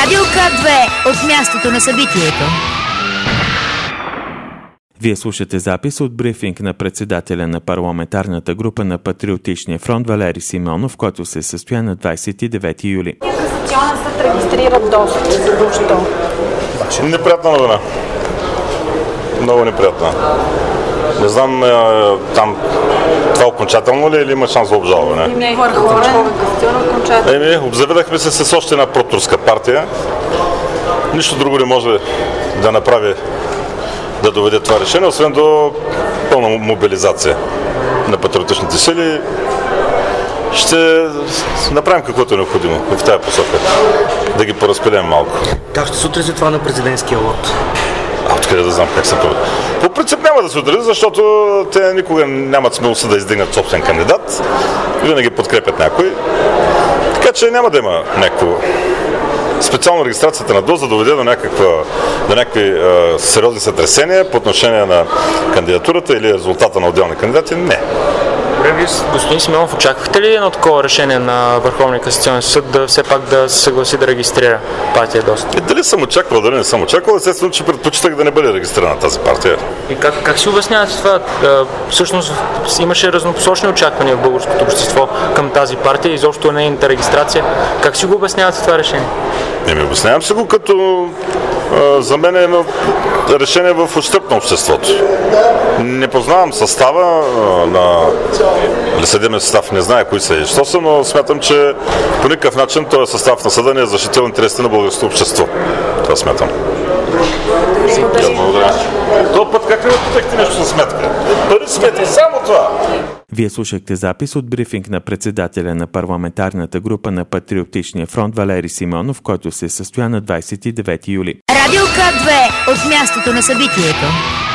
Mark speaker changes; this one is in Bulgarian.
Speaker 1: Радио К2 от мястото на събитието.
Speaker 2: Вие слушате запис от брифинг на председателя на парламентарната група на Патриотичния фронт Валери Симеонов, който се състоя на 29 юли.
Speaker 3: Касационен съд регистрира достъп току-що.
Speaker 4: Неприятна новина. Много неприятна. Не знам там това окончателно ли или има шанс за обжалване?
Speaker 3: Не, Върховен касационен окончателно.
Speaker 4: Обзаведахме се с още една протурска партия. Нищо друго не може да направи да доведе това решение, освен до пълна мобилизация на патриотичните сили. Ще направим каквото е необходимо в тази посока. Да ги поразпилем малко.
Speaker 5: Как ще се отрази това на президентския лот?
Speaker 4: Откъде да знам как се прави. По принцип няма да се отрази, защото те никога нямат смелостта да издигнат собствен кандидат. Винаги подкрепят някой. Така че няма да има някакво... Специално регистрацията на ДОС да доведе до някакви сериозни сътресения по отношение на кандидатурата или резултата на отделни кандидати. Не.
Speaker 6: Вие, господин Симеонов, очаквахте ли едно такова решение на Върховния касационен съд да все пак да се съгласи да регистрира партия ДОС?
Speaker 4: Дали съм очаквал, дали не съм очаквал, естествено, че предпочитах да не бъде регистрирана тази партия.
Speaker 6: И как си обяснявате това? Всъщност имаше разнопосочни очаквания в българското общество към тази партия и изобщо нейната регистрация. Как си го обяснявате това решение?
Speaker 4: Обяснявам се го като за мен е решение в ущърб на обществото. Не познавам състава на съдебния състав, не знае кои са и що са, но смятам, че по никакъв начин този състав на съда не е защитил интересите на българското общество. Това смятам. Благодаря. Този път как ли питахте нещо за сметка? Пари сметки, само това!
Speaker 2: Вие слушахте запис от брифинг на председателя на парламентарната група на Патриотичния фронт Валери Симеонов, който се състоя на 29 юли.
Speaker 1: Радио К2 от мястото на събитието.